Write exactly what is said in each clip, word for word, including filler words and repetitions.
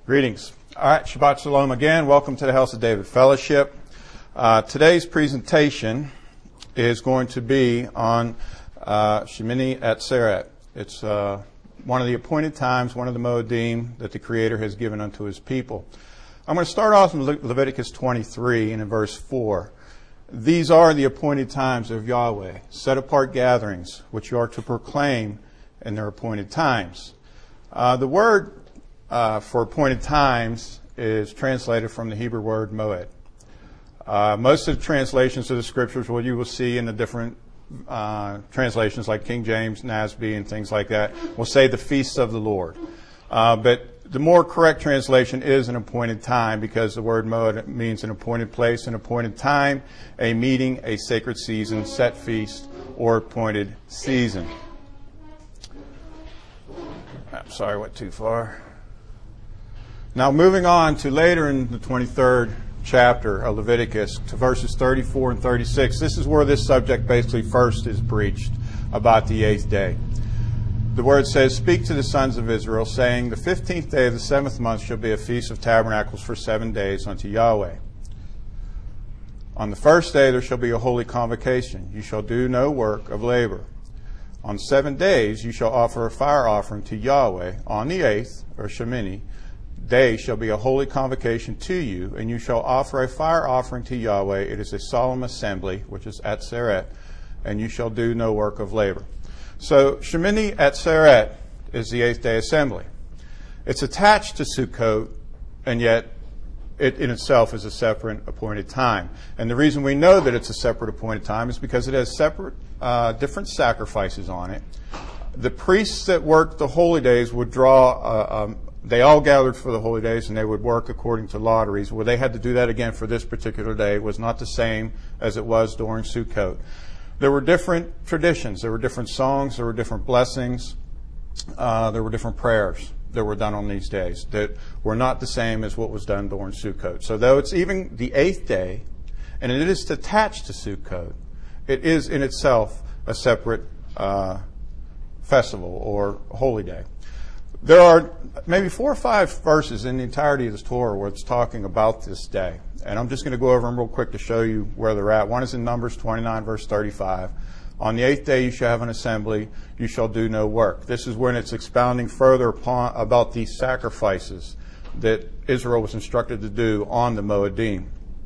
Greetings. All right, Shabbat Shalom again. Welcome to the House of David Fellowship. Uh, today's presentation is going to be on uh, Shemini Atzeret. It's uh, one of the appointed times, one of the Moedim that the Creator has given unto His people. I'm going to start off in Le- Leviticus twenty-three and in verse four. These are the appointed times of Yahweh, set-apart gatherings, which you are to proclaim in their appointed times. Uh, the word uh, for appointed times is translated from the Hebrew word moed. Uh, most of the translations of the scriptures, what you will see in the different uh, translations like King James, N A S B, and things like that, will say the feasts of the Lord. Uh, but the more correct translation is an appointed time, because the word moed means an appointed place, an appointed time, a meeting, a sacred season, set feast, or appointed season. I'm sorry, I went too far. Now, moving on to later in the twenty-third chapter of Leviticus, to verses thirty-four and thirty-six, this is where this subject basically first is breached about the eighth day. The word says, "Speak to the sons of Israel, saying, the fifteenth day of the seventh month shall be a feast of tabernacles for seven days unto Yahweh. On the first day there shall be a holy convocation. You shall do no work of labor. On seven days you shall offer a fire offering to Yahweh. On the eighth, or Shemini, day shall be a holy convocation to you, and you shall offer a fire offering to Yahweh. It is a solemn assembly, which is Atzeret, and you shall do no work of labor." So Shemini Atzeret is the eighth day assembly. It's attached to Sukkot, and yet it in itself is a separate appointed time. And the reason we know that it's a separate appointed time is because it has separate, uh, different sacrifices on it. The priests that worked the holy days would draw, uh, um, they all gathered for the holy days, and they would work according to lotteries. Well, they had to do that again for this particular day. It was not the same as it was during Sukkot. There were different traditions. There were different songs. There were different blessings. Uh, there were different prayers that were done on these days that were not the same as what was done during Sukkot. So though it's even the eighth day, and it is attached to Sukkot, it is in itself a separate uh, festival or holy day. There are maybe four or five verses in the entirety of this Torah where it's talking about this day. And I'm just going to go over them real quick to show you where they're at. One is in Numbers twenty-nine, verse thirty-five. "On the eighth day you shall have an assembly, you shall do no work." This is when it's expounding further upon about these sacrifices that Israel was instructed to do on the Moedim.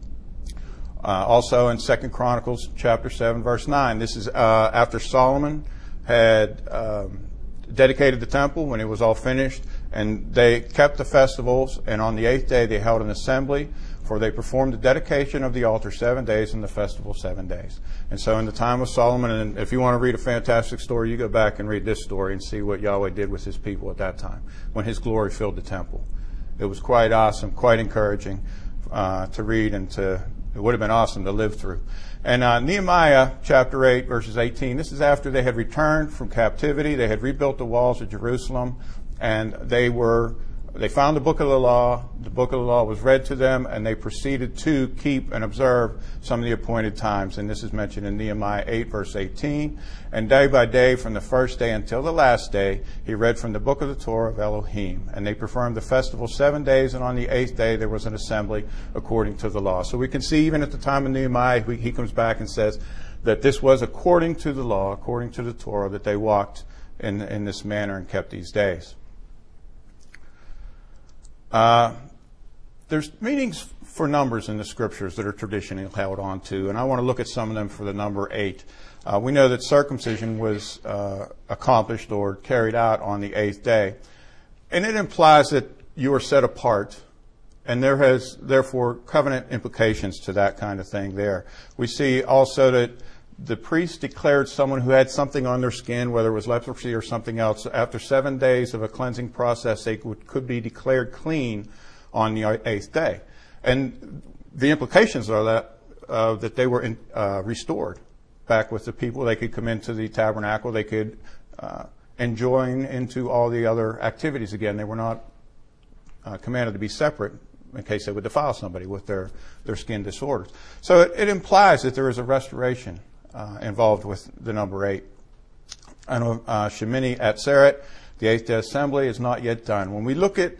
Uh, also in Second Chronicles chapter seven, verse nine. This is uh, after Solomon had um, dedicated the temple, when it was all finished, and they kept the festivals, and on the eighth day they held an assembly, for they performed the dedication of the altar seven days and the festival seven days. And so in the time of Solomon, and if you want to read a fantastic story, you go back and read this story and see what Yahweh did with His people at that time, when His glory filled the temple. It was quite awesome, quite encouraging uh, to read, and to it would have been awesome to live through. And uh, Nehemiah chapter eight, verses eighteen, this is after they had returned from captivity. They had rebuilt the walls of Jerusalem, and they were They found the book of the law. The book of the law was read to them, and they proceeded to keep and observe some of the appointed times. And this is mentioned in Nehemiah eight, verse eighteen. "And day by day, from the first day until the last day, he read from the book of the Torah of Elohim. And they performed the festival seven days, and on the eighth day there was an assembly according to the law." So we can see even at the time of Nehemiah, he comes back and says that this was according to the law, according to the Torah, that they walked in, in this manner and kept these days. Uh, there's meanings for numbers in the scriptures that are traditionally held on to, and I want to look at some of them for the number eight. Uh, we know that circumcision was uh, accomplished or carried out on the eighth day, and it implies that you are set apart, and there has therefore covenant implications to that kind of thing there. We see also that the priest declared someone who had something on their skin, whether it was leprosy or something else, after seven days of a cleansing process, they would, could be declared clean on the eighth day. And the implications are that uh, that they were in, uh, restored back with the people. They could come into the tabernacle. They could uh, and join into all the other activities again. They were not uh, commanded to be separate in case they would defile somebody with their, their skin disorders. So it, it implies that there is a restoration Uh, involved with the number eight. And uh, Shemini Atzeret, the eighth day assembly, is not yet done. When we look at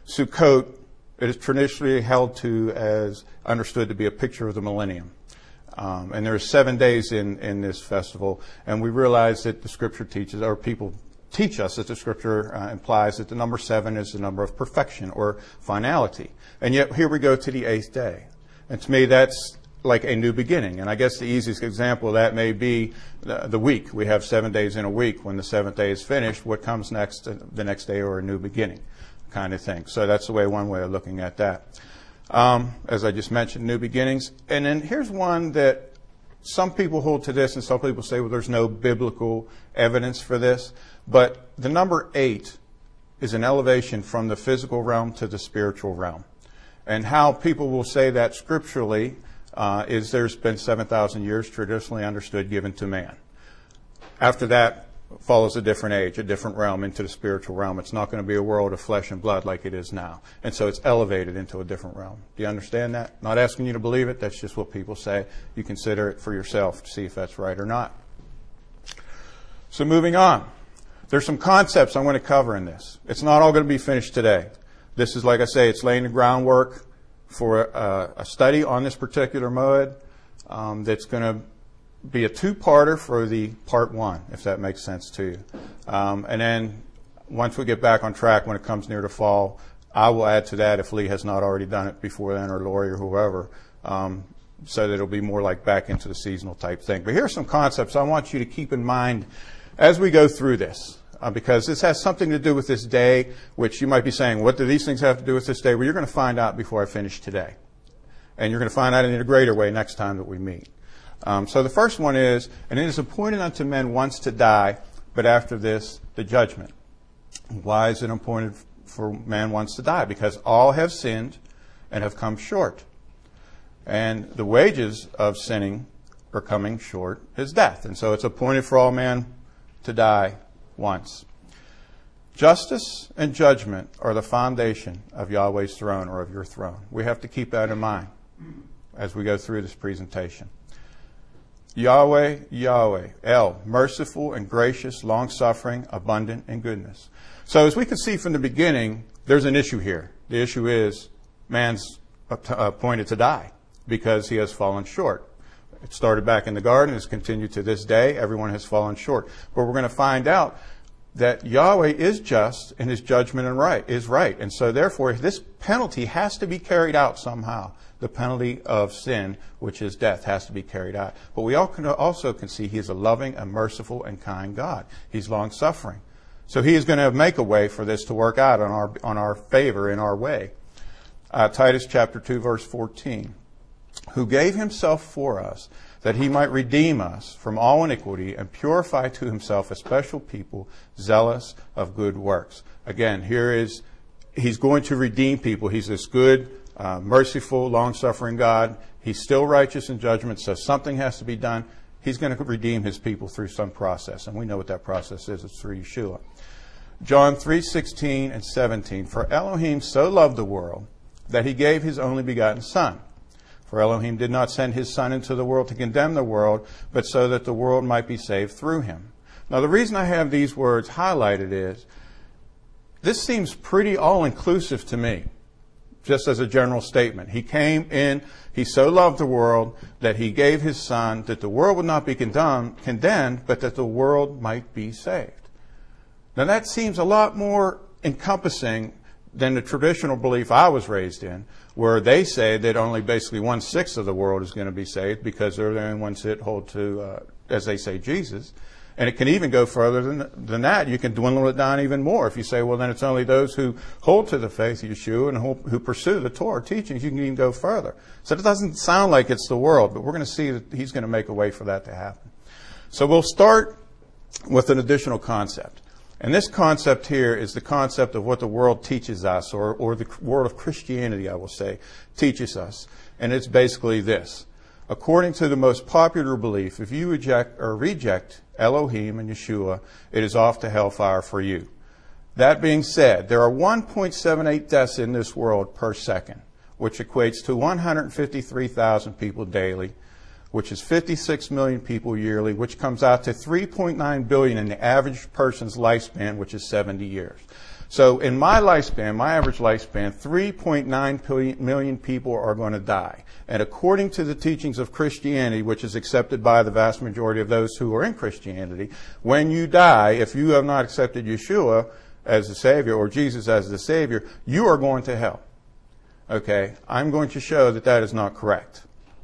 Sukkot, it is traditionally held to as understood to be a picture of the millennium. Um, and there are seven days in, in this festival, and we realize that the Scripture teaches, or people teach us that the Scripture uh, implies that the number seven is the number of perfection or finality. And yet here we go to the eighth day. And to me, that's like a new beginning. And I guess the easiest example of that may be the, the week. We have seven days in a week. When the seventh day is finished, what comes next, uh, the next day, or a new beginning kind of thing. So that's the way, one way of looking at that. Um, as I just mentioned, new beginnings. And then here's one that some people hold to this, and some people say, well, there's no biblical evidence for this. But the number eight is an elevation from the physical realm to the spiritual realm. And how people will say that scripturally uh, is there's been seven thousand years traditionally understood given to man. After that follows a different age, a different realm into the spiritual realm. It's not going to be a world of flesh and blood like it is now. And so it's elevated into a different realm. Do you understand that? Not asking you to believe it. That's just what people say. You consider it for yourself to see if that's right or not. So moving on. There's some concepts I'm going to cover in this. It's not all going to be finished today. This is, like I say, it's laying the groundwork for a, a study on this particular moed um, that's going to be a two-parter for the part one, if that makes sense to you. Um, and then once we get back on track when it comes near the fall, I will add to that if Lee has not already done it before then, or Lori or whoever, um, so that it'll be more like back into the seasonal type thing. But here are some concepts I want you to keep in mind as we go through this, uh, because this has something to do with this day, which you might be saying, what do these things have to do with this day? Well, you're going to find out before I finish today. And you're going to find out in a greater way next time that we meet. Um, so the first one is, and it is appointed unto men once to die, but after this, the judgment. Why is it appointed for man once to die? Because all have sinned and have come short. And the wages of sinning or coming short is death. And so it's appointed for all men to die once. Justice and judgment are the foundation of Yahweh's throne, or of your throne. We have to keep that in mind as we go through this presentation. Yahweh, Yahweh, El, merciful and gracious, long-suffering, abundant in goodness. So as we can see from the beginning, there's an issue here. The issue is man's appointed to die because he has fallen short. It started back in the garden, has continued to this day. Everyone has fallen short. But we're going to find out that Yahweh is just and his judgment and right is right. And so therefore, this penalty has to be carried out somehow. The penalty of sin, which is death, has to be carried out. But we also can see he is a loving and merciful and kind God. He's long-suffering. So he is going to make a way for this to work out on our on our favor, in our way. Uh, Titus chapter two, verse fourteen. Who gave himself for us, that he might redeem us from all iniquity and purify to himself a special people, zealous of good works. Again, here is, he's going to redeem people. He's this good, uh, merciful, long-suffering God. He's still righteous in judgment, so something has to be done. He's going to redeem his people through some process, and we know what that process is. It's through Yeshua. John three sixteen and seventeen. For Elohim so loved the world that he gave his only begotten Son. For Elohim did not send his Son into the world to condemn the world, but so that the world might be saved through him. Now, the reason I have these words highlighted is, this seems pretty all-inclusive to me, just as a general statement. He came in, he so loved the world that he gave his Son, that the world would not be condemned, condemned, but that the world might be saved. Now, that seems a lot more encompassing than the traditional belief I was raised in, where they say that only basically one-sixth of the world is going to be saved because they're the only ones that hold to, uh, as they say, Jesus. And it can even go further than, than that. You can dwindle it down even more. If you say, well, then it's only those who hold to the faith of Yeshua and who, who pursue the Torah teachings, you can even go further. So it doesn't sound like it's the world, but we're going to see that he's going to make a way for that to happen. So we'll start with an additional concept. And this concept here is the concept of what the world teaches us, or, or the world of Christianity, I will say, teaches us. And it's basically this. According to the most popular belief, if you reject or reject Elohim and Yeshua, it is off to hellfire for you. That being said, there are one point seven eight deaths in this world per second, which equates to one hundred fifty-three thousand people daily, which is fifty-six million people yearly, which comes out to three point nine billion in the average person's lifespan, which is seventy years. So in my lifespan, my average lifespan, three point nine million people are going to die. And according to the teachings of Christianity, which is accepted by the vast majority of those who are in Christianity, when you die, if you have not accepted Yeshua as the Savior or Jesus as the Savior, you are going to hell. Okay? I'm going to show that that is not correct.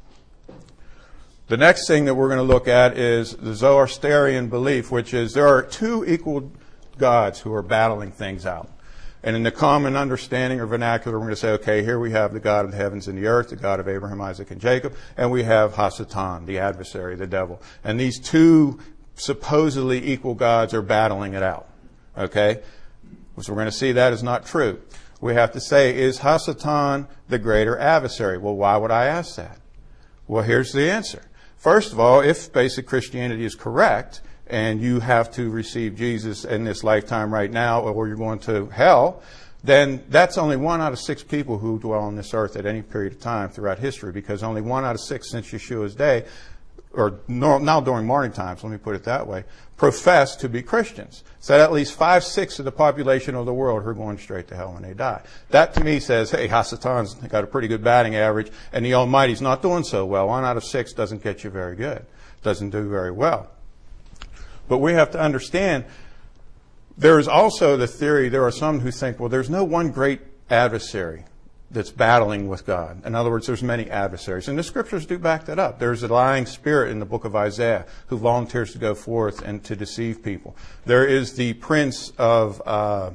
The next thing that we're going to look at is the Zoroastrian belief, which is there are two equal gods who are battling things out. And in the common understanding or vernacular, we're going to say, okay, here we have the God of the heavens and the earth, the God of Abraham, Isaac, and Jacob, and we have Hasatan, the adversary, the devil. And these two supposedly equal gods are battling it out. Okay? So we're going to see that is not true. We have to say, is Hasatan the greater adversary? Well, why would I ask that? Well, here's the answer. First of all, if basic Christianity is correct, and you have to receive Jesus in this lifetime right now, or you're going to hell, then that's only one out of six people who dwell on this earth at any period of time throughout history, because only one out of six since Yeshua's day, or now during modern times, let me put it that way, profess to be Christians. So at least five, six of the population of the world are going straight to hell when they die. That to me says, hey, Hasatan's got a pretty good batting average, and the Almighty's not doing so well. One out of six doesn't get you very good. Doesn't do very well. But we have to understand, there is also the theory, there are some who think, well, there's no one great adversary that's battling with God. In other words, there's many adversaries. And the scriptures do back that up. There's a lying spirit in the book of Isaiah who volunteers to go forth and to deceive people. There is the prince of, uh,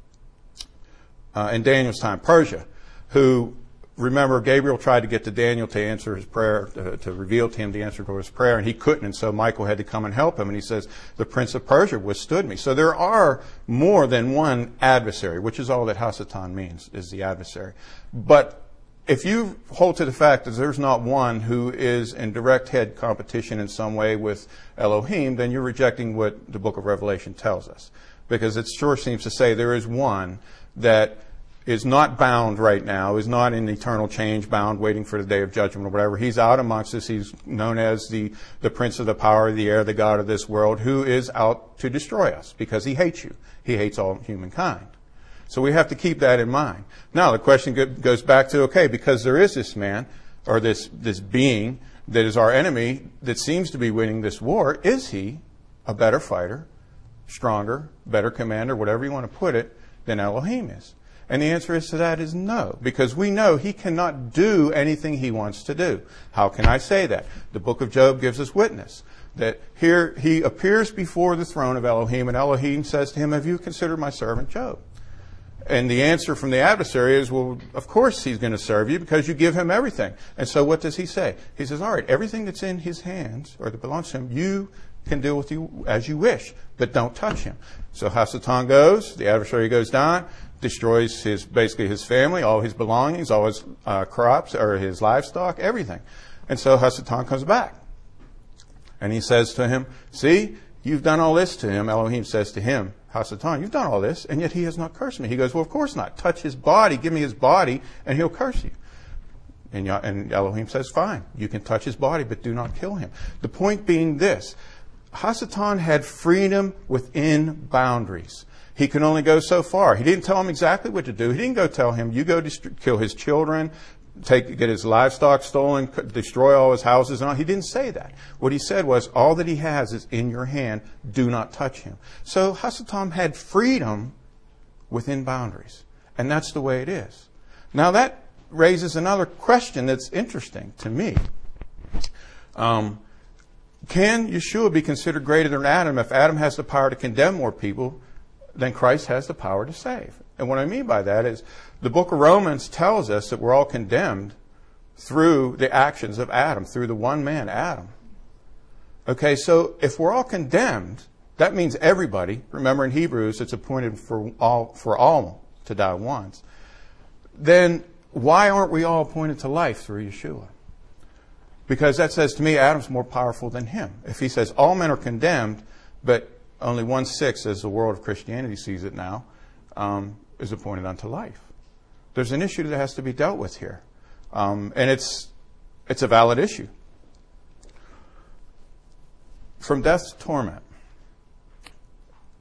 uh, in Daniel's time, Persia, who, remember, Gabriel tried to get to Daniel to answer his prayer, to, to reveal to him the answer to his prayer, and he couldn't, and so Michael had to come and help him. And he says, the prince of Persia withstood me. So there are more than one adversary, which is all that Hasatan means, is the adversary. But if you hold to the fact that there's not one who is in direct head competition in some way with Elohim, then you're rejecting what the book of Revelation tells us. Because it sure seems to say there is one that is not bound right now, is not in eternal change bound, waiting for the day of judgment or whatever. He's out amongst us. He's known as the, the prince of the power of the air, the God of this world, who is out to destroy us because he hates you. He hates all humankind. So we have to keep that in mind. Now the question goes back to, okay, because there is this man or this, this being that is our enemy that seems to be winning this war, is he a better fighter, stronger, better commander, whatever you want to put it, than Elohim is? And the answer is to that is no, because we know he cannot do anything he wants to do. How can I say that? The book of Job gives us witness that here he appears before the throne of Elohim, and Elohim says to him, have you considered my servant Job? And the answer from the adversary is, well, of course he's going to serve you because you give him everything. And so what does he say? He says, all right, everything that's in his hands or that belongs to him, you can deal with you as you wish, but don't touch him. So Hasatan goes, the adversary goes down, destroys his basically his family, all his belongings, all his uh, crops or his livestock, everything. And so Hasatan comes back. And he says to him, see, you've done all this to him. Elohim says to him, Hasatan, you've done all this, and yet he has not cursed me. He goes, well, of course not. Touch his body, give me his body, and he'll curse you. And, and Elohim says, fine, you can touch his body, but do not kill him. The point being this, Hasatan had freedom within boundaries. He can only go so far. He didn't tell him exactly what to do. He didn't go tell him, you go dist- kill his children, take get his livestock stolen, destroy all his houses and all. He didn't say that. What he said was, all that he has is in your hand. Do not touch him. So Hasatan had freedom within boundaries. And that's the way it is. Now that raises another question that's interesting to me. Um, can Yeshua be considered greater than Adam if Adam has the power to condemn more people than Christ has the power to save? And what I mean by that is the book of Romans tells us that we're all condemned through the actions of Adam, through the one man, Adam. Okay, so if we're all condemned, that means everybody, remember in Hebrews it's appointed for all, for all to die once, then why aren't we all appointed to life through Yeshua? Because that says to me Adam's more powerful than him. If he says all men are condemned, but only one-sixth, as the world of Christianity sees it now, um, is appointed unto life. There's an issue that has to be dealt with here. Um, and it's it's a valid issue. From death's torment.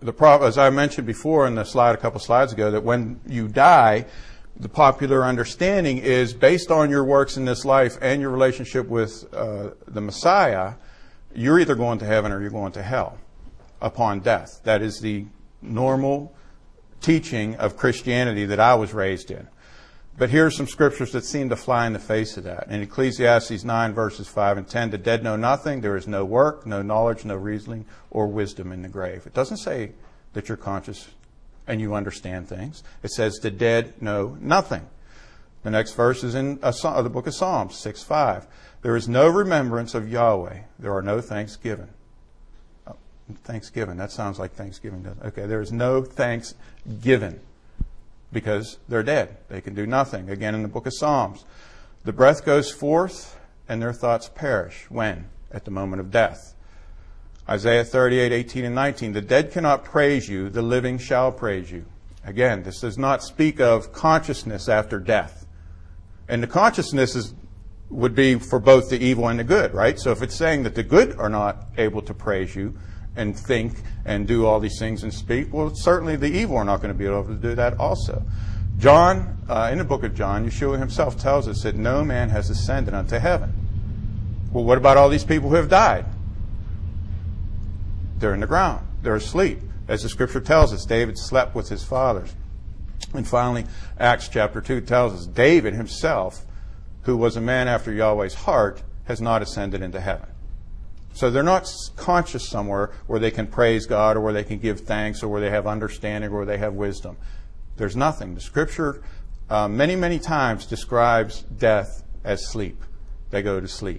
the problem, as I mentioned before in the slide a couple slides ago, that when you die, the popular understanding is based on your works in this life and your relationship with uh, the Messiah, you're either going to heaven or you're going to hell upon death. That is the normal teaching of Christianity that I was raised in. But here are some scriptures that seem to fly in the face of that. In Ecclesiastes nine, verses five and ten, the dead know nothing. There is no work, no knowledge, no reasoning, or wisdom in the grave. It doesn't say that you're conscious and you understand things. It says the dead know nothing. The next verse is in a, the book of Psalms, six five. There is no remembrance of Yahweh. There are no thanksgiving. Oh, thanksgiving. That sounds like Thanksgiving, doesn't it? Okay, there is no thanksgiving. Because they're dead. They can do nothing. Again, in the book of Psalms, the breath goes forth and their thoughts perish. When? At the moment of death. Isaiah thirty-eight, eighteen and nineteen. The dead cannot praise you, the living shall praise you. Again, this does not speak of consciousness after death. And the consciousness is, would be for both the evil and the good, right? So if it's saying that the good are not able to praise you, and think and do all these things and speak, well, certainly the evil are not going to be able to do that also. John, uh, in the book of John, Yeshua himself tells us that no man has ascended unto heaven. Well, what about all these people who have died? They're in the ground. They're asleep. As the scripture tells us, David slept with his fathers. And finally, Acts chapter two tells us David himself, who was a man after Yahweh's heart, has not ascended into heaven. So they're not conscious somewhere where they can praise God or where they can give thanks or where they have understanding or where they have wisdom. There's nothing. The Scripture uh, many, many times describes death as sleep. They go to sleep,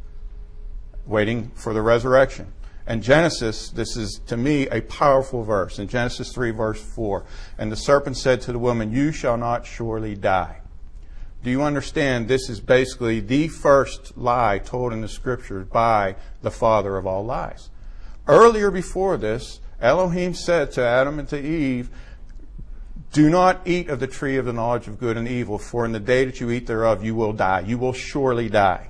waiting for the resurrection. And Genesis, this is to me a powerful verse. In Genesis three, verse four, and the serpent said to the woman, you shall not surely die. Do you understand this is basically the first lie told in the Scriptures by the father of all lies? Earlier before this, Elohim said to Adam and to Eve, do not eat of the tree of the knowledge of good and evil, for in the day that you eat thereof you will die. You will surely die.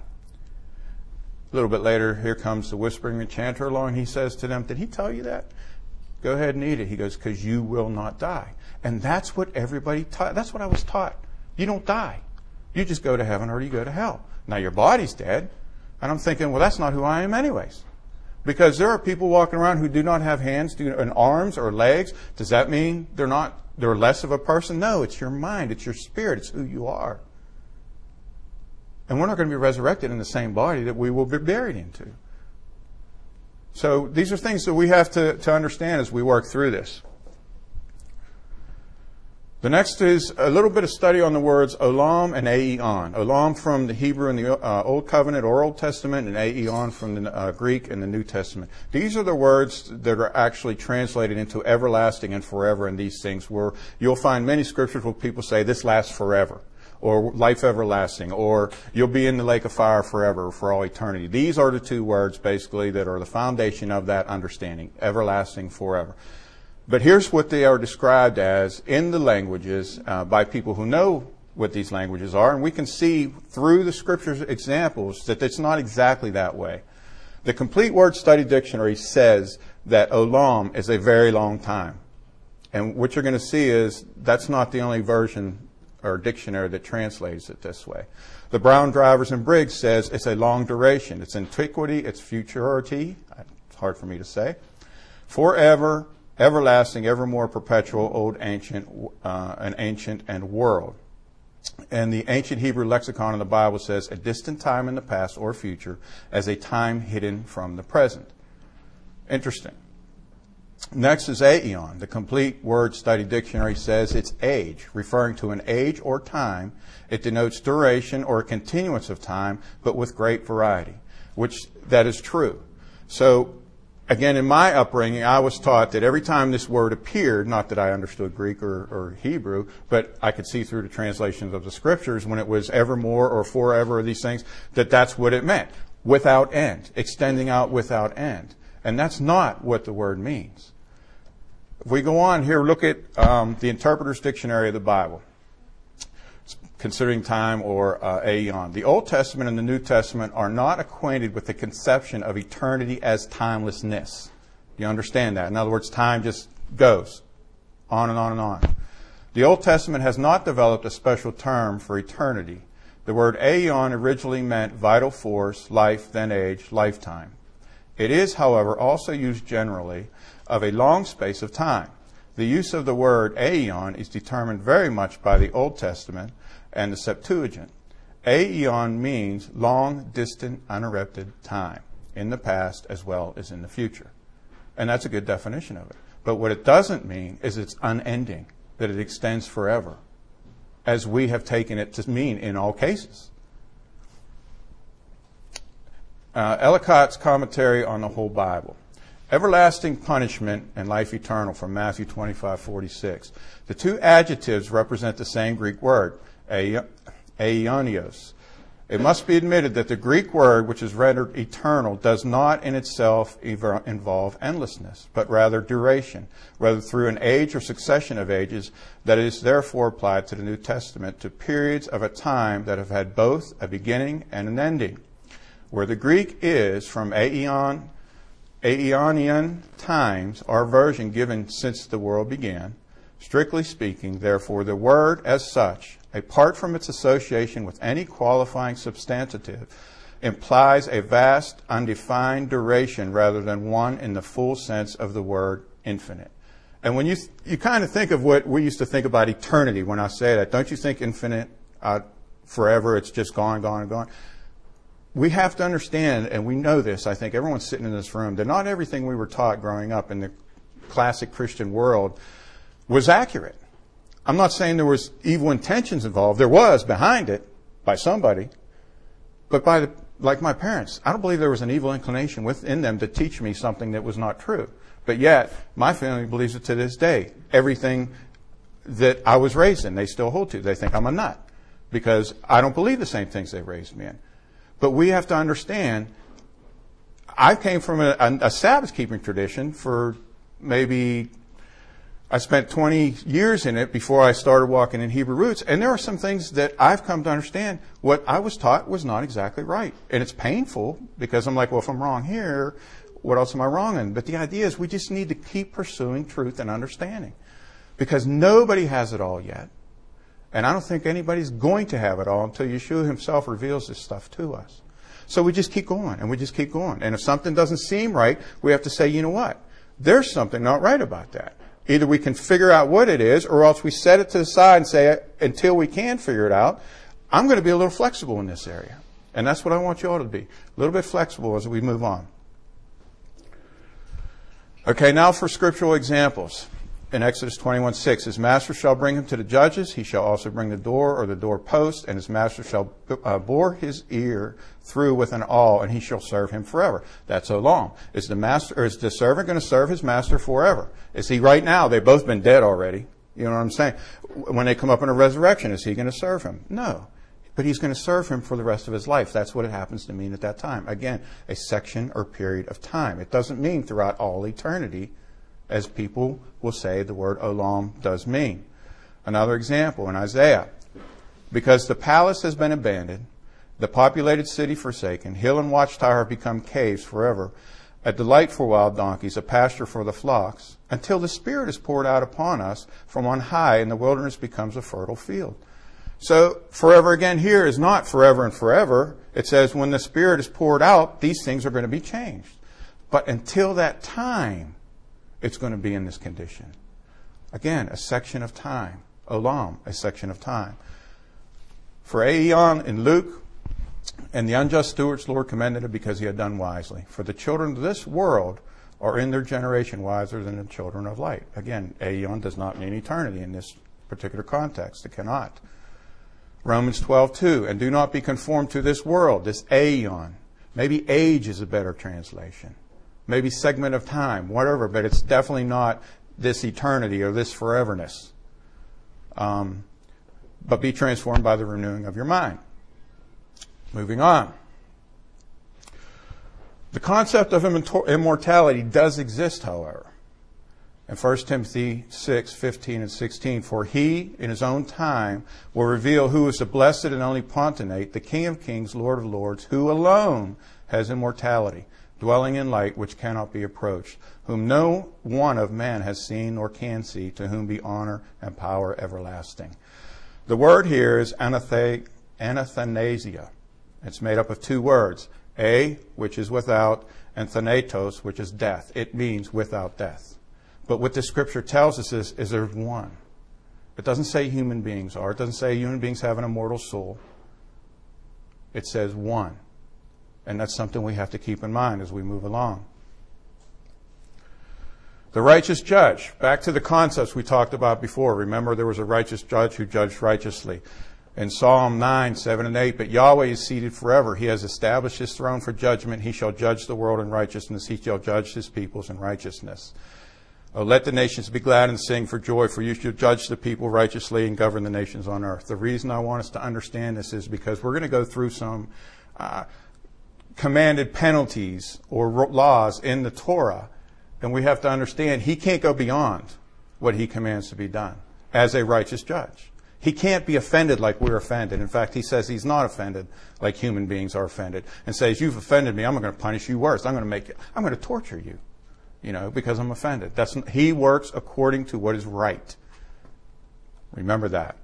A little bit later, here comes the whispering enchanter along, and he says to them, did he tell you that? Go ahead and eat it. He goes, because you will not die. And that's what everybody taught. That's what I was taught. You don't die. You just go to heaven or you go to hell. Now your body's dead. And I'm thinking, well, that's not who I am anyways. Because there are people walking around who do not have hands and arms or legs. Does that mean they're not, they're less of a person? No, it's your mind. It's your spirit. It's who you are. And we're not going to be resurrected in the same body that we will be buried into. So these are things that we have to, to understand as we work through this. The next is a little bit of study on the words olam and aeon. Olam from the Hebrew in the uh, Old Covenant or Old Testament, and aeon from the uh, Greek in the New Testament. These are the words that are actually translated into everlasting and forever in these things, where you'll find many scriptures where people say this lasts forever, or life everlasting, or you'll be in the lake of fire forever, for all eternity. These are the two words basically that are the foundation of that understanding, everlasting, forever. But here's what they are described as in the languages uh, by people who know what these languages are. And we can see through the Scripture's examples that it's not exactly that way. The Complete Word Study Dictionary says that olam is a very long time. And what you're going to see is that's not the only version or dictionary that translates it this way. The Brown, Drivers, and Briggs says it's a long duration. It's antiquity, it's futurity. It's hard for me to say. Forever, everlasting, evermore, perpetual, old, ancient, uh, an ancient, and world. And the ancient Hebrew lexicon in the Bible says a distant time in the past or future as a time hidden from the present. Interesting. Next is aeon. The Complete Word Study Dictionary says it's age, referring to an age or time. It denotes duration or a continuance of time, but with great variety, which that is true. So, again, in my upbringing, I was taught that every time this word appeared, not that I understood Greek or, or Hebrew, but I could see through the translations of the Scriptures when it was evermore or forever or these things, that that's what it meant. Without end. Extending out without end. And that's not what the word means. If we go on here, look at um, the Interpreter's Dictionary of the Bible, considering time or uh, aeon. The Old Testament and the New Testament are not acquainted with the conception of eternity as timelessness. You understand that? In other words, time just goes on and on and on. The Old Testament has not developed a special term for eternity. The word aeon originally meant vital force, life, then age, lifetime. It is, however, also used generally of a long space of time. The use of the word aeon is determined very much by the Old Testament and the Septuagint. Aeon means long, distant, uninterrupted time, in the past as well as in the future. And that's a good definition of it. But what it doesn't mean is it's unending, that it extends forever, as we have taken it to mean in all cases. Uh, Ellicott's commentary on the whole Bible. Everlasting punishment and life eternal from Matthew twenty-five forty-six. The two adjectives represent the same Greek word, aionios. It must be admitted that the Greek word, which is rendered eternal, does not in itself involve endlessness, but rather duration, whether through an age or succession of ages, that is therefore applied to the New Testament to periods of a time that have had both a beginning and an ending. Where the Greek is from aeon, aeonian times, our version given since the world began, strictly speaking, therefore, the word as such, apart from its association with any qualifying substantive, implies a vast, undefined duration rather than one in the full sense of the word infinite. And when you you kind of think of what we used to think about eternity when I say that, don't you think infinite, uh, forever, it's just gone, gone, and gone? We have to understand, and we know this, I think everyone's sitting in this room, that not everything we were taught growing up in the classic Christian world was accurate. I'm not saying there was evil intentions involved. There was behind it by somebody. But by the, like my parents, I don't believe there was an evil inclination within them to teach me something that was not true. But yet, my family believes it to this day. Everything that I was raised in, they still hold to. They think I'm a nut because I don't believe the same things they raised me in. But we have to understand, I came from a, a, a Sabbath-keeping tradition for maybe... I spent twenty years in it before I started walking in Hebrew roots. And there are some things that I've come to understand what I was taught was not exactly right. And it's painful because I'm like, well, if I'm wrong here, what else am I wrong in? But the idea is we just need to keep pursuing truth and understanding because nobody has it all yet. And I don't think anybody's going to have it all until Yeshua himself reveals this stuff to us. So we just keep going and we just keep going. And if something doesn't seem right, we have to say, you know what? There's something not right about that. Either we can figure out what it is, or else we set it to the side and say, until we can figure it out, I'm going to be a little flexible in this area. And that's what I want you all to be. A little bit flexible as we move on. Okay, now for scriptural examples. In Exodus twenty-one six, his master shall bring him to the judges. He shall also bring the door or the doorpost, and his master shall uh, bore his ear through with an awl, and he shall serve him forever. That's so long. Is the master or is the servant going to serve his master forever? Is he right now? They've both been dead already. You know what I'm saying? When they come up in a resurrection, is he going to serve him? No. But he's going to serve him for the rest of his life. That's what it happens to mean at that time. Again, a section or period of time. It doesn't mean throughout all eternity, as people will say the word olam does mean. Another example in Isaiah. Because the palace has been abandoned, the populated city forsaken, hill and watchtower have become caves forever, a delight for wild donkeys, a pasture for the flocks, until the Spirit is poured out upon us from on high and the wilderness becomes a fertile field. So forever again here is not forever and forever. It says when the Spirit is poured out, these things are going to be changed. But until that time, it's going to be in this condition. Again, a section of time. Olam, a section of time. For Aeon in Luke, and the unjust stewards, Lord commended him because he had done wisely. For the children of this world are in their generation wiser than the children of light. Again, Aeon does not mean eternity in this particular context. It cannot. Romans twelve two, and do not be conformed to this world, this Aeon. Maybe age is a better translation. Maybe segment of time, whatever, but it's definitely not this eternity or this foreverness. Um, but be transformed by the renewing of your mind. Moving on. The concept of immortality does exist, however. In First Timothy six fifteen and sixteen, for he, in his own time, will reveal who is the blessed and only potentate, the King of kings, Lord of lords, who alone has immortality, dwelling in light which cannot be approached, whom no one of man has seen nor can see, to whom be honor and power everlasting. The word here is anathe- anathanasia. It's made up of two words, a, which is without, and thanatos, which is death. It means without death. But what the scripture tells us is, is there's one. It doesn't say human beings are. It doesn't say human beings have an immortal soul. It says one. And that's something we have to keep in mind as we move along. The righteous judge. Back to the concepts we talked about before. Remember, there was a righteous judge who judged righteously. In Psalm nine, seven, and eight, but Yahweh is seated forever. He has established his throne for judgment. He shall judge the world in righteousness. He shall judge his peoples in righteousness. Oh, let the nations be glad and sing for joy, for you shall judge the people righteously and govern the nations on earth. The reason I want us to understand this is because we're going to go through some uh, commanded penalties or laws in the Torah, and we have to understand he can't go beyond what he commands to be done as a righteous judge. He can't be offended like we're offended. In fact, he says he's not offended like human beings are offended, and says, you've offended me, I'm going to punish you worse. I'm going to make it, I'm going to torture you, you know, because I'm offended. That's, he works according to what is right. Remember that.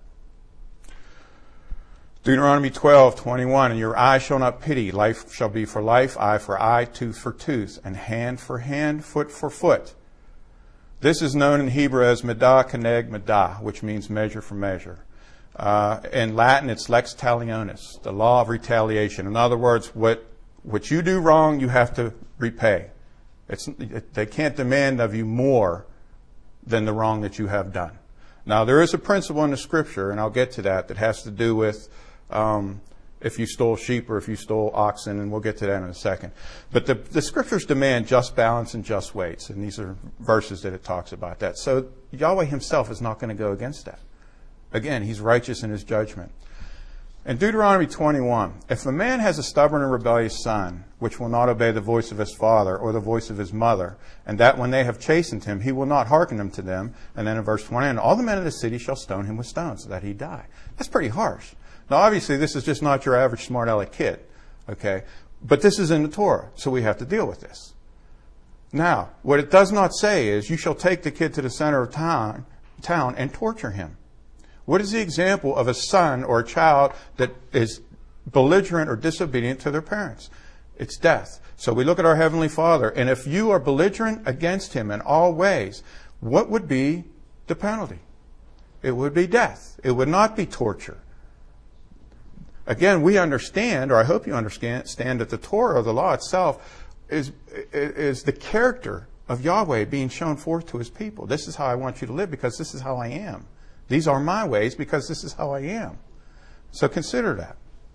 Deuteronomy twelve, twenty-one, and your eye shall not pity. Life shall be for life, eye for eye, tooth for tooth, and hand for hand, foot for foot. This is known in Hebrew as medah keneg medah, which means measure for measure. Uh, in Latin, it's lex talionis, the law of retaliation. In other words, what what you do wrong, you have to repay. It's, they can't demand of you more than the wrong that you have done. Now, there is a principle in the Scripture, and I'll get to that, that has to do with um, if you stole sheep or if you stole oxen, and we'll get to that in a second. But the, the Scriptures demand just balance and just weights, and these are verses that it talks about that. So Yahweh himself is not going to go against that. Again, he's righteous in his judgment. In Deuteronomy twenty-one, if a man has a stubborn and rebellious son, which will not obey the voice of his father or the voice of his mother, and that when they have chastened him, he will not hearken unto them. And then in verse twenty, and all the men of the city shall stone him with stones, so that he die. That's pretty harsh. Now, obviously, this is just not your average smart aleck kid, okay? But this is in the Torah, so we have to deal with this. Now, what it does not say is, you shall take the kid to the center of town, town and torture him. What is the example of a son or a child that is belligerent or disobedient to their parents? It's death. So we look at our Heavenly Father, and if you are belligerent against him in all ways, what would be the penalty? It would be death. It would not be torture. Again, we understand, or I hope you understand, that the Torah, the law itself, is, is the character of Yahweh being shown forth to his people. This is how I want you to live because this is how I am. These are my ways because this is how I am. So consider that.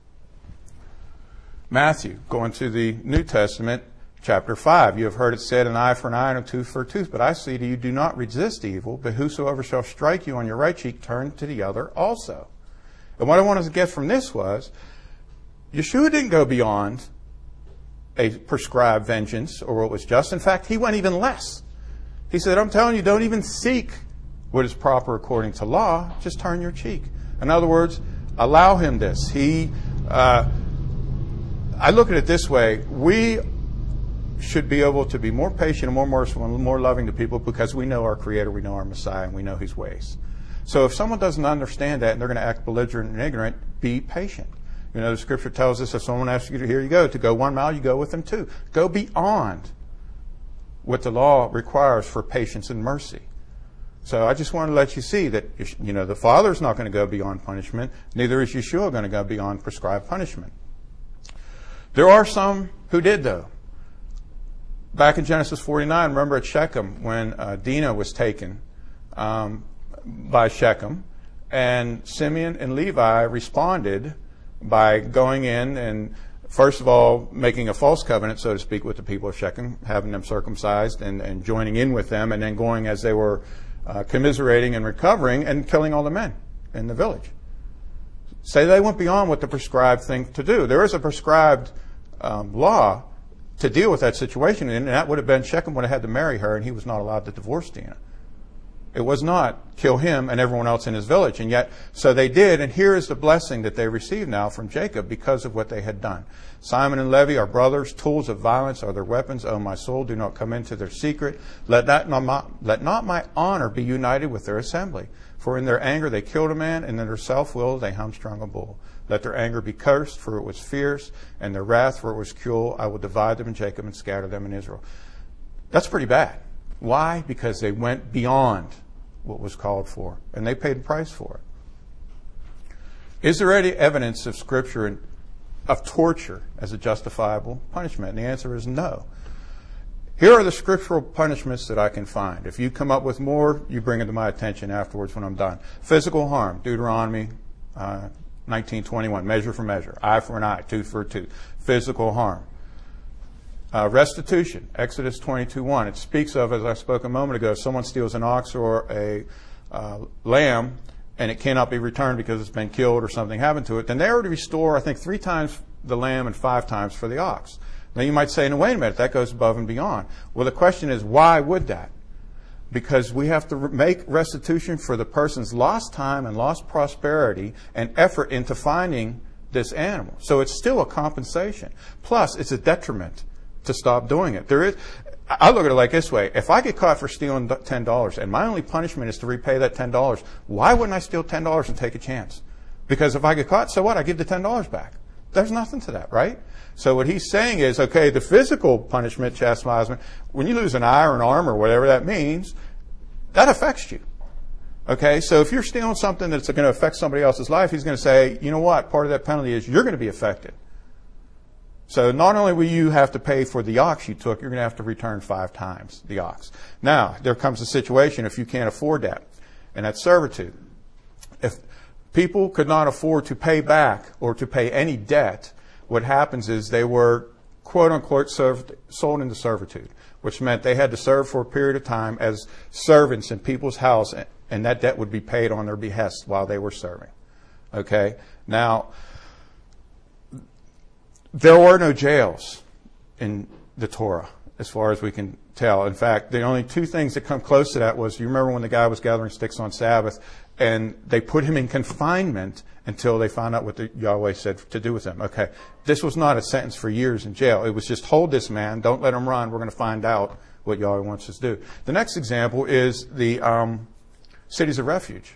Matthew, going to the New Testament, chapter five. You have heard it said, an eye for an eye and a tooth for a tooth. But I say to you, do not resist evil, but whosoever shall strike you on your right cheek, turn to the other also. And what I wanted to get from this was, Yeshua didn't go beyond a prescribed vengeance or what was just. In fact, he went even less. He said, I'm telling you, don't even seek what is proper according to law. Just turn your cheek. In other words, allow him this. He, uh, I look at it this way. We should be able to be more patient and more merciful and more loving to people because we know our Creator, we know our Messiah, and we know his ways. So if someone doesn't understand that and they're going to act belligerent and ignorant, be patient. You know, the Scripture tells us if someone asks you to, here you go, to go one mile, you go with them two. Go beyond what the law requires for patience and mercy. So I just want to let you see that, you know, the Father's not going to go beyond punishment. Neither is Yeshua going to go beyond prescribed punishment. There are some who did, though. Back in Genesis forty-nine, remember at Shechem when uh, Dinah was taken um, by Shechem, and Simeon and Levi responded by going in and, first of all, making a false covenant, so to speak, with the people of Shechem, having them circumcised and, and joining in with them, and then going as they were uh, commiserating and recovering and killing all the men in the village. Say they went beyond what the prescribed thing to do. There is a prescribed um, law to deal with that situation, and that would have been Shechem would have had to marry her, and he was not allowed to divorce Dinah. It was not kill him and everyone else in his village. And yet, so they did. And here is the blessing that they received now from Jacob because of what they had done. Simon and Levi are brothers. Tools of violence are their weapons. O my soul, do not come into their secret. Let not, my, let not my honor be united with their assembly. For in their anger they killed a man, and in their self-will they hamstrung a bull. Let their anger be cursed, for it was fierce, and their wrath, for it was cruel. I will divide them in Jacob and scatter them in Israel. That's pretty bad. Why? Because they went beyond what was called for, and they paid the price for it. Is there any evidence of Scripture of torture as a justifiable punishment? And the answer is no. Here are the scriptural punishments that I can find. If you come up with more, you bring it to my attention afterwards when I'm done. Physical harm, Deuteronomy uh, nineteen twenty-one, measure for measure, eye for an eye, tooth for a tooth. Physical harm. Uh, restitution, Exodus twenty-two one. It speaks of, as I spoke a moment ago, if someone steals an ox or a uh, lamb and it cannot be returned because it's been killed or something happened to it, then they are to restore, I think, three times the lamb and five times for the ox. Now you might say, no, wait a minute, that goes above and beyond. Well, the question is, why would that? Because we have to make restitution for the person's lost time and lost prosperity and effort into finding this animal. So it's still a compensation. Plus, it's a detriment to stop doing it. There is, I look at it like this way. If I get caught for stealing ten dollars and my only punishment is to repay that ten dollars, why wouldn't I steal ten dollars and take a chance? Because if I get caught, so what? I give the ten dollars back. There's nothing to that, right? So what he's saying is, okay, the physical punishment, chastisement, when you lose an eye or an arm or whatever that means, that affects you. Okay, so if you're stealing something that's going to affect somebody else's life, he's going to say, you know what, part of that penalty is you're going to be affected. So not only will you have to pay for the ox you took, you're going to have to return five times the ox. Now, there comes a situation if you can't afford that, and that's servitude. If people could not afford to pay back or to pay any debt, what happens is they were, quote unquote, served, sold into servitude, which meant they had to serve for a period of time as servants in people's house, and that debt would be paid on their behest while they were serving. Okay? Now, there were no jails in the Torah, as far as we can tell. In fact, the only two things that come close to that was, you remember when the guy was gathering sticks on Sabbath, and they put him in confinement until they found out what the Yahweh said to do with him. Okay, this was not a sentence for years in jail. It was just, hold this man, don't let him run, we're going to find out what Yahweh wants us to do. The next example is the um, cities of refuge.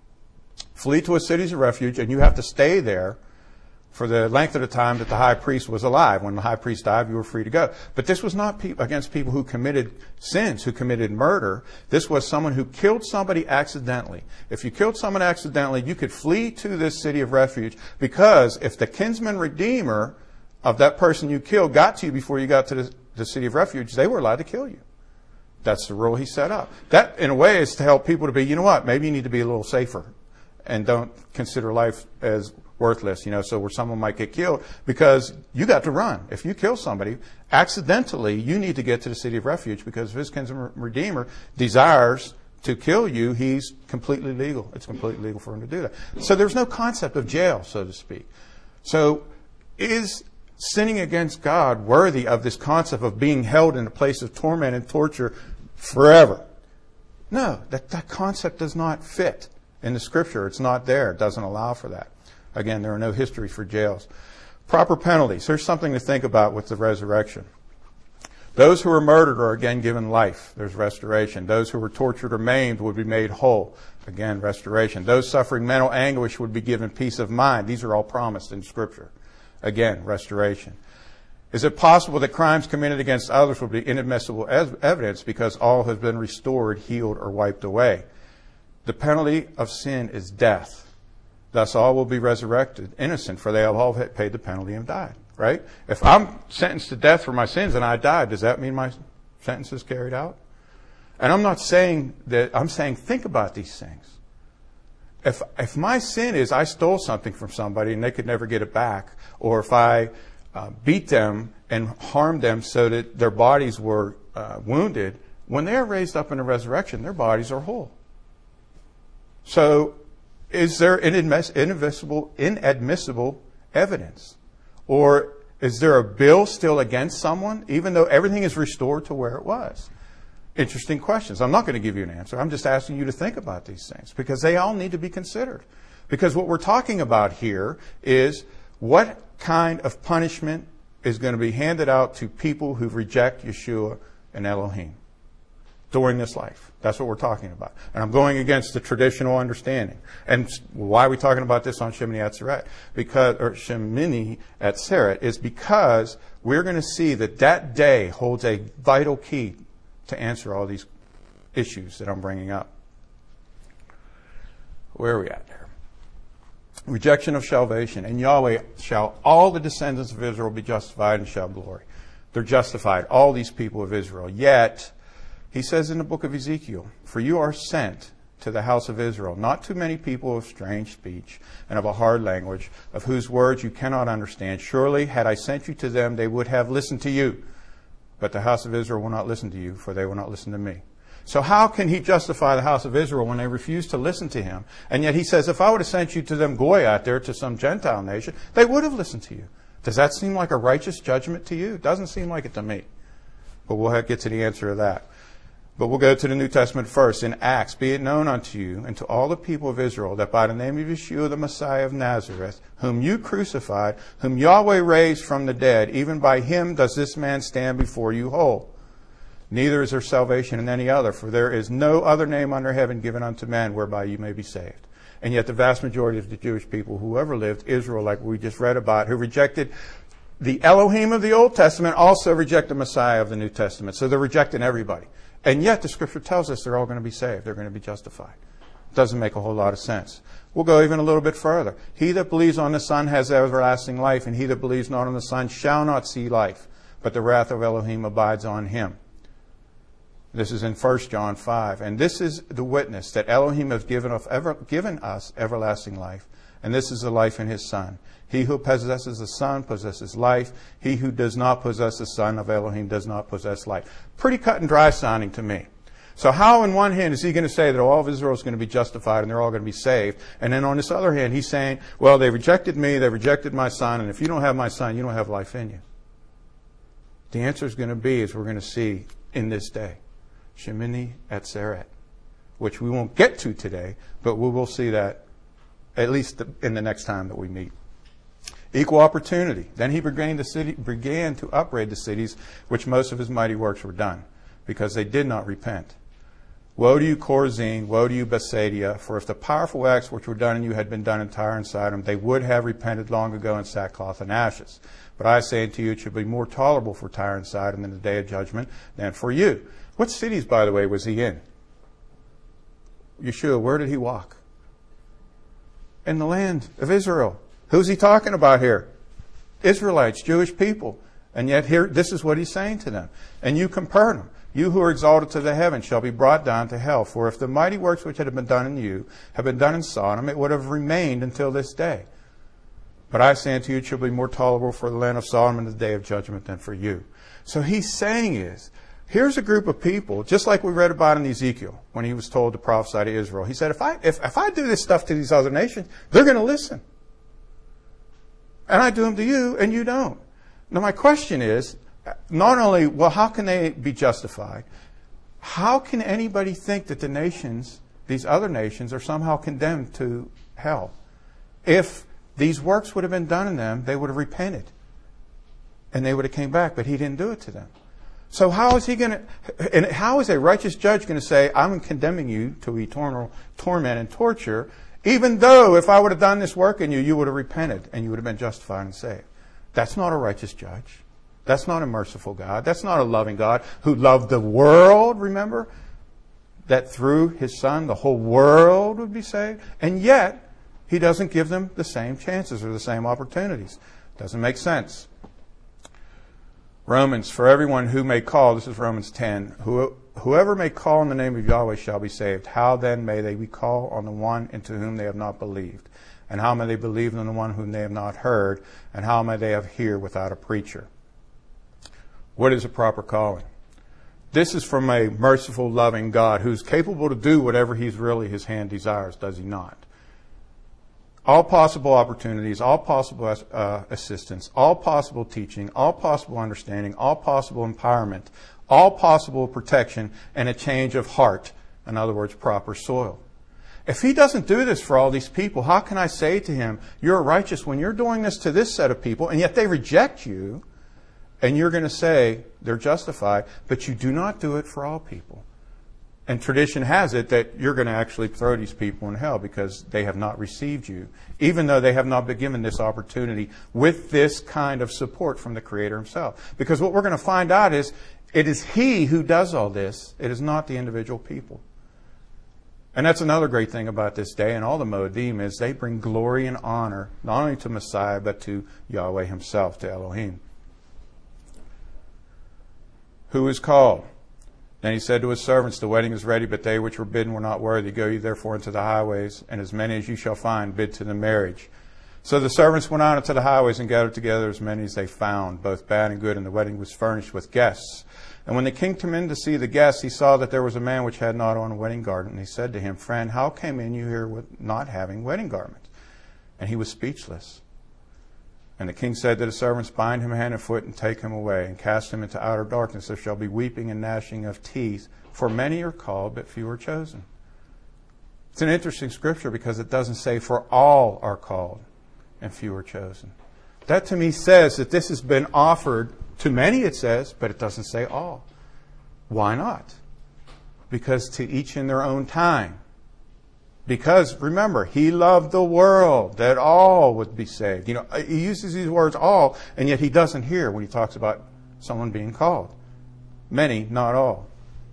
Flee to a cities of refuge, and you have to stay there for the length of the time that the high priest was alive. When the high priest died, you were free to go. But this was not pe- against people who committed sins, who committed murder. This was someone who killed somebody accidentally. If you killed someone accidentally, you could flee to this city of refuge, because if the kinsman redeemer of that person you killed got to you before you got to the, the city of refuge, they were allowed to kill you. That's the rule he set up. That, in a way, is to help people to be, you know what, maybe you need to be a little safer and don't consider life as worthless, you know, so where someone might get killed, because you got to run. If you kill somebody accidentally, you need to get to the city of refuge, because if his kinsman redeemer desires to kill you, he's completely legal. It's completely legal for him to do that. So there's no concept of jail, so to speak. So is sinning against God worthy of this concept of being held in a place of torment and torture forever? No, that, that concept does not fit in the Scripture. It's not there. It doesn't allow for that. Again, there are no histories for jails. Proper penalties. There's something to think about with the resurrection. Those who were murdered are again given life. There's restoration. Those who were tortured or maimed would be made whole. Again, restoration. Those suffering mental anguish would be given peace of mind. These are all promised in Scripture. Again, restoration. Is it possible that crimes committed against others would be inadmissible evidence because all has been restored, healed, or wiped away? The penalty of sin is death. Thus all will be resurrected innocent, for they have all paid the penalty and died. Right? If I'm sentenced to death for my sins and I died, does that mean my sentence is carried out? And I'm not saying that, I'm saying think about these things. If if my sin is I stole something from somebody and they could never get it back, or if I uh, beat them and harmed them so that their bodies were uh, wounded, when they're raised up in the resurrection, their bodies are whole. So, is there inadmissible, inadmissible evidence? Or is there a bill still against someone, even though everything is restored to where it was? interesting questions. I'm not going to give you an answer. I'm just asking you to think about these things because they all need to be considered. Because what we're talking about here is what kind of punishment is going to be handed out to people who reject Yeshua and Elohim during this life. That's what we're talking about. And I'm going against the traditional understanding. And why are we talking about this on Shemini Atzeret? Because, or Shemini Atzeret is because we're going to see that that day holds a vital key to answer all these issues that I'm bringing up. Where are we at there? Rejection of salvation. And Yahweh shall all the descendants of Israel be justified and shall glory. They're justified, all these people of Israel. Yet, he says in the book of Ezekiel, for you are sent to the house of Israel, not too many people of strange speech and of a hard language, of whose words you cannot understand. Surely, had I sent you to them, they would have listened to you. But the house of Israel will not listen to you, for they will not listen to me. So how can he justify the house of Israel when they refuse to listen to him? And yet he says, if I would have sent you to them goy out there, to some Gentile nation, they would have listened to you. Does that seem like a righteous judgment to you? It doesn't seem like it to me. But we'll get to the answer to that. But we'll go to the New Testament first. In Acts, be it known unto you and to all the people of Israel that by the name of Yeshua the Messiah of Nazareth, whom you crucified, whom Yahweh raised from the dead, even by him does this man stand before you whole. Neither is there salvation in any other, for there is no other name under heaven given unto men whereby you may be saved. And yet the vast majority of the Jewish people who ever lived, Israel, like we just read about, who rejected the Elohim of the Old Testament, also reject the Messiah of the New Testament. So they're rejecting everybody. And yet the Scripture tells us they're all going to be saved. They're going to be justified. Doesn't make a whole lot of sense. We'll go even a little bit further. He that believes on the Son has everlasting life, and he that believes not on the Son shall not see life, but the wrath of Elohim abides on him. This is in First John five. And this is the witness that Elohim has given, of ever, given us everlasting life. And this is the life in his Son. He who possesses the Son possesses life. He who does not possess the Son of Elohim does not possess life. Pretty cut and dry sounding to me. So how on one hand is he going to say that all of Israel is going to be justified and they're all going to be saved? And then on this other hand, he's saying, well, they rejected me, they rejected my Son, and if you don't have my Son, you don't have life in you. The answer is going to be, as we're going to see in this day, Shemini Atzeret, which we won't get to today, but we will see that at least in the next time that we meet. Equal opportunity. Then he began, the city, began to upbraid the cities which most of his mighty works were done, because they did not repent. Woe to you, Chorazin! Woe to you, Bethsaida! For if the powerful acts which were done in you had been done in Tyre and Sidon, they would have repented long ago in sackcloth and ashes. But I say unto you, it should be more tolerable for Tyre and Sidon in the day of judgment than for you. What cities, by the way, was he in? Yeshua, where did he walk? In the land of Israel. Who's he talking about here? Israelites, Jewish people. And yet here, this is what he's saying to them. And you compare them. You who are exalted to the heavens shall be brought down to hell. For if the mighty works which had been done in you had been done in Sodom, it would have remained until this day. But I say unto you, it shall be more tolerable for the land of Sodom in the day of judgment than for you. So he's saying is, here's a group of people, just like we read about in Ezekiel, when he was told to prophesy to Israel. He said, if I, if, if I do this stuff to these other nations, they're going to listen. And I do them to you, and you don't. Now my question is, not only, well, how can they be justified? How can anybody think that the nations, these other nations, are somehow condemned to hell? If these works would have been done in them, they would have repented. And they would have came back, but he didn't do it to them. So how is he going to, and how is a righteous judge going to say, I'm condemning you to eternal torment and torture, even though if I would have done this work in you, you would have repented and you would have been justified and saved? That's not a righteous judge. That's not a merciful God. That's not a loving God who loved the world, remember? That through his Son, the whole world would be saved. And yet, he doesn't give them the same chances or the same opportunities. Doesn't make sense. Romans, for everyone who may call, this is Romans ten, who, whoever may call on the name of Yahweh shall be saved. How then may they be called on the one into whom they have not believed? And how may they believe in the one whom they have not heard? And how may they have heard without a preacher? What is a proper calling? This is from a merciful, loving God who's capable to do whatever he's really his hand desires, does he not? All possible opportunities, all possible uh, assistance, all possible teaching, all possible understanding, all possible empowerment, all possible protection, and a change of heart. In other words, proper soil. If he doesn't do this for all these people, how can I say to him, you're righteous when you're doing this to this set of people, and yet they reject you, and you're going to say they're justified, but you do not do it for all people. And tradition has it that you're going to actually throw these people in hell because they have not received you, even though they have not been given this opportunity with this kind of support from the Creator himself. Because what we're going to find out is it is he who does all this. It is not the individual people. And that's another great thing about this day and all the Moedim is they bring glory and honor not only to Messiah but to Yahweh himself, to Elohim. Who is called? Then he said to his servants, the wedding is ready, but they which were bidden were not worthy. Go ye therefore into the highways, and as many as you shall find, bid to the marriage. So the servants went out into the highways and gathered together as many as they found, both bad and good, and the wedding was furnished with guests. And when the king came in to see the guests, he saw that there was a man which had not on a wedding garment. And he said to him, Friend, how came in you here with not having wedding garment? And he was speechless. And the king said to the servants, Bind him hand and foot and take him away, and cast him into outer darkness. There shall be weeping and gnashing of teeth, for many are called, but few are chosen. It's an interesting scripture because it doesn't say for all are called and few are chosen. That to me says that this has been offered to many, it says, but it doesn't say all. Why not? Because to each in their own time. Because, remember, he loved the world, that all would be saved. You know, he uses these words all, and yet he doesn't here when he talks about someone being called. Many, not all.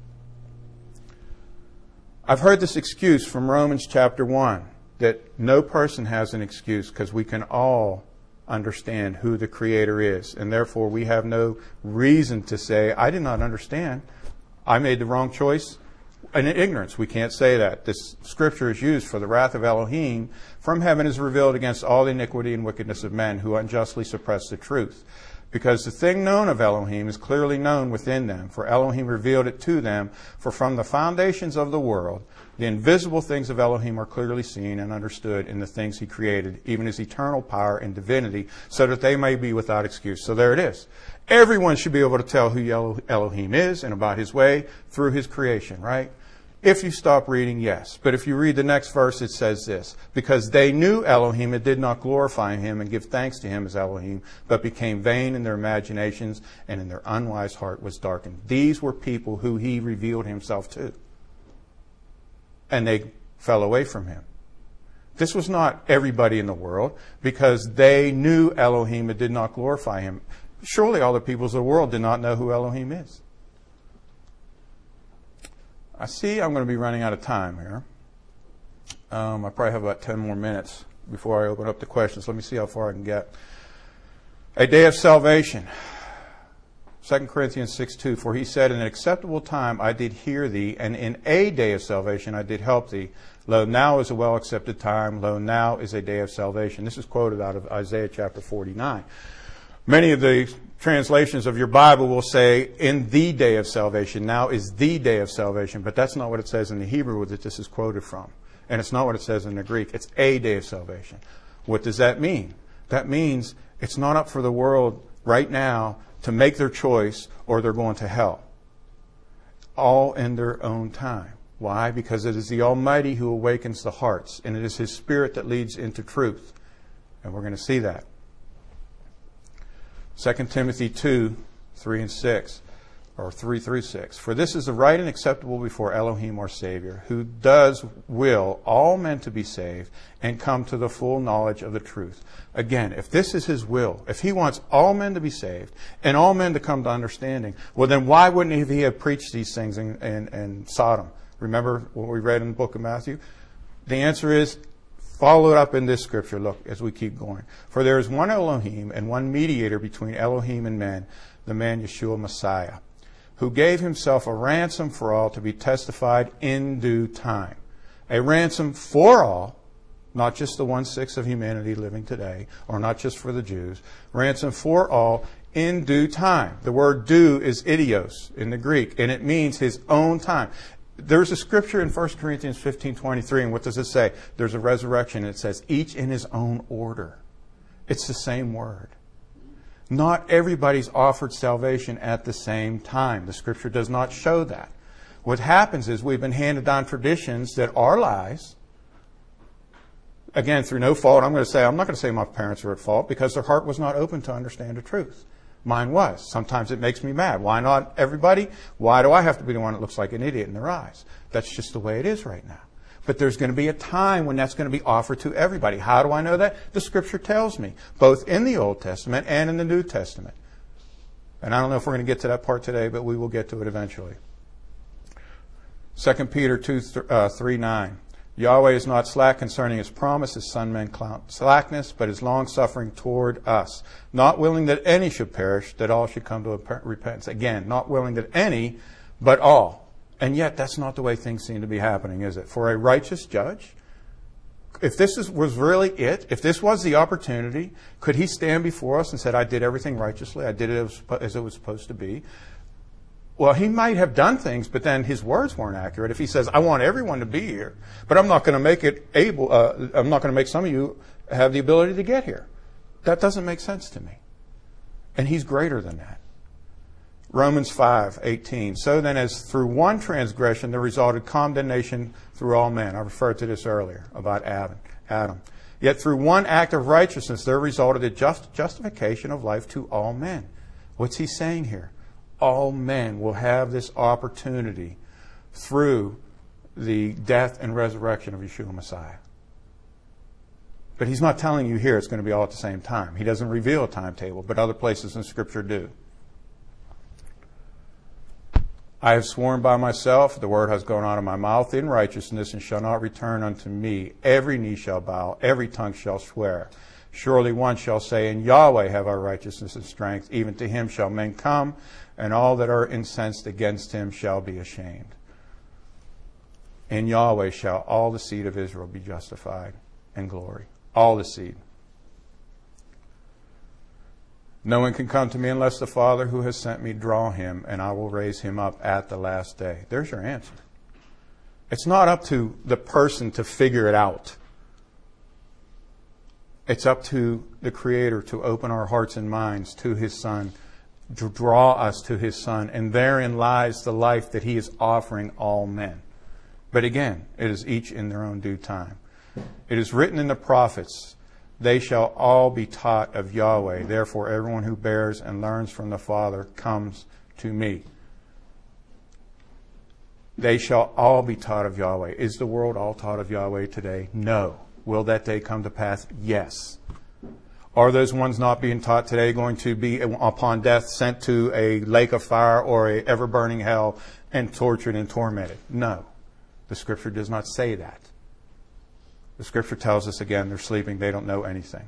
I've heard this excuse from Romans chapter one, that no person has an excuse because we can all understand who the Creator is. And therefore, we have no reason to say, I did not understand. I made the wrong choice. In ignorance, we can't say that. This scripture is used for the wrath of Elohim from heaven is revealed against all the iniquity and wickedness of men who unjustly suppress the truth. Because the thing known of Elohim is clearly known within them, for Elohim revealed it to them. For from the foundations of the world, the invisible things of Elohim are clearly seen and understood in the things he created, even his eternal power and divinity, so that they may be without excuse. So there it is. Everyone should be able to tell who Elohim is and about his way through his creation, right? If you stop reading, yes. But if you read the next verse, it says this. Because they knew Elohim and did not glorify him and give thanks to him as Elohim, but became vain in their imaginations, and in their unwise heart was darkened. These were people who he revealed himself to. And they fell away from him. This was not everybody in the world, because they knew Elohim and did not glorify him. Surely all the peoples of the world did not know who Elohim is. I see I'm going to be running out of time here. Um, I probably have about ten more minutes before I open up the questions. Let me see how far I can get. A day of salvation. Second Corinthians six two. For he said, In an acceptable time I did hear thee, and in a day of salvation I did help thee. Lo, now is a well accepted time. Lo, now is a day of salvation. This is quoted out of Isaiah chapter forty-nine. Many of the translations of your Bible will say, in the day of salvation. Now is the day of salvation. But that's not what it says in the Hebrew that this is quoted from. And it's not what it says in the Greek. It's a day of salvation. What does that mean? That means it's not up for the world right now to make their choice or they're going to hell. All in their own time. Why? Because it is the Almighty who awakens the hearts. And it is His Spirit that leads into truth. And we're going to see that. Second Timothy two, three and six, or three through six. For this is the right and acceptable before Elohim our Savior, who does will all men to be saved and come to the full knowledge of the truth. Again, if this is His will, if He wants all men to be saved and all men to come to understanding, well then why wouldn't He have preached these things in, in, in Sodom? Remember what we read in the book of Matthew? The answer is, follow it up in this scripture, look, as we keep going. For there is one Elohim and one mediator between Elohim and men, the man Yeshua Messiah, who gave himself a ransom for all to be testified in due time. A ransom for all, not just the one-sixth of humanity living today, or not just for the Jews. Ransom for all in due time. The word due is idios in the Greek, and it means His own time. There's a scripture in First Corinthians fifteen twenty-three, and what does it say? There's a resurrection, and it says, each in his own order. It's the same word. Not everybody's offered salvation at the same time. The Scripture does not show that. What happens is we've been handed down traditions that are lies. Again, through no fault, I'm going to say, I'm not going to say my parents are at fault because their heart was not open to understand the truth. Mine was. Sometimes it makes me mad. Why not everybody? Why do I have to be the one that looks like an idiot in their eyes? That's just the way it is right now. But there's going to be a time when that's going to be offered to everybody. How do I know that? The Scripture tells me, both in the Old Testament and in the New Testament. And I don't know if we're going to get to that part today, but we will get to it eventually. Second Peter two, three, nine. Yahweh is not slack concerning His promise, as some men count slackness, but is long-suffering toward us, not willing that any should perish, that all should come to repentance. Again, not willing that any, but all. And yet, that's not the way things seem to be happening, is it? For a righteous judge, if this is, was really it, if this was the opportunity, could He stand before us and say, I did everything righteously, I did it as, as it was supposed to be? Well, He might have done things, but then His words weren't accurate. If He says, I want everyone to be here, but I'm not going to make it able, uh, I'm not going to make some of you have the ability to get here. That doesn't make sense to me. And He's greater than that. Romans five eighteen. So then, as through one transgression there resulted condemnation through all men. I referred to this earlier about Adam. Adam. Yet through one act of righteousness there resulted a just justification of life to all men. What's he saying here? All men will have this opportunity through the death and resurrection of Yeshua Messiah. But He's not telling you here it's going to be all at the same time. He doesn't reveal a timetable, but other places in Scripture do. I have sworn by myself, the word has gone out of my mouth in righteousness and shall not return unto me. Every knee shall bow, every tongue shall swear. Surely one shall say, in Yahweh have our righteousness and strength. Even to Him shall men come, and all that are incensed against Him shall be ashamed. In Yahweh shall all the seed of Israel be justified in glory. All the seed. No one can come to me unless the Father who has sent me draw him, and I will raise him up at the last day. There's your answer. It's not up to the person to figure it out. It's up to the Creator to open our hearts and minds to His Son, to draw us to His Son, and therein lies the life that He is offering all men. But again, it is each in their own due time. It is written in the prophets, they shall all be taught of Yahweh. Therefore, everyone who bears and learns from the Father comes to me. They shall all be taught of Yahweh. Is the world all taught of Yahweh today? No. Will that day come to pass? Yes. Are those ones not being taught today going to be, upon death, sent to a lake of fire or a ever-burning hell and tortured and tormented? No. The Scripture does not say that. The Scripture tells us again, they're sleeping, they don't know anything.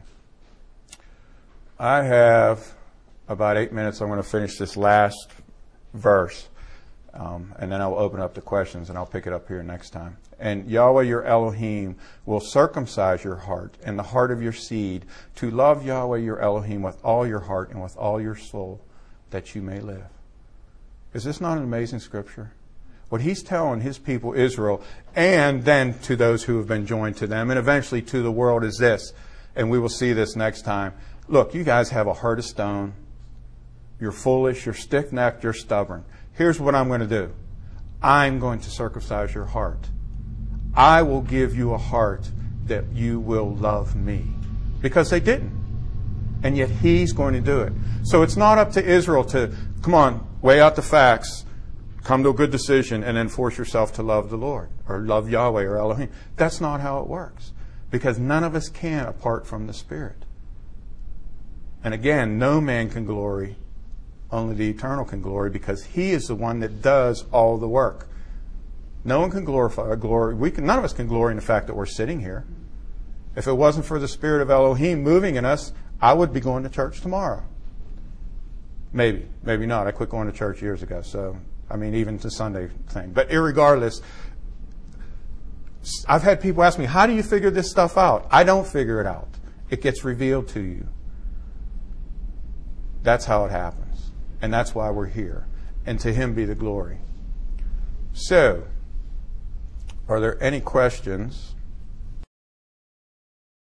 I have about eight minutes. I'm going to finish this last verse, um, and then I'll open up to questions, and I'll pick it up here next time. And Yahweh your Elohim will circumcise your heart and the heart of your seed to love Yahweh your Elohim with all your heart and with all your soul, that you may live. Is this not an amazing Scripture? What He's telling His people Israel, and then to those who have been joined to them, and eventually to the world, is this, and we will see this next time. Look, you guys have a heart of stone. You're foolish, you're stiff-necked, you're stubborn. Here's what I'm going to do. I'm going to circumcise your heart. I will give you a heart that you will love me. Because they didn't. And yet He's going to do it. So it's not up to Israel to, come on, weigh out the facts, come to a good decision, and then force yourself to love the Lord or love Yahweh or Elohim. That's not how it works. Because none of us can apart from the Spirit. And again, no man can glory. Only the Eternal can glory, because He is the one that does all the work. No one can glorify glory. We can, none of us can glory in the fact that we're sitting here. If it wasn't for the Spirit of Elohim moving in us, I would be going to church tomorrow. Maybe, maybe not. I quit going to church years ago, so I mean, even the Sunday thing. But irregardless, I've had people ask me, how do you figure this stuff out? I don't figure it out. It gets revealed to you. That's how it happens. And that's why we're here. And to Him be the glory. So, are there any questions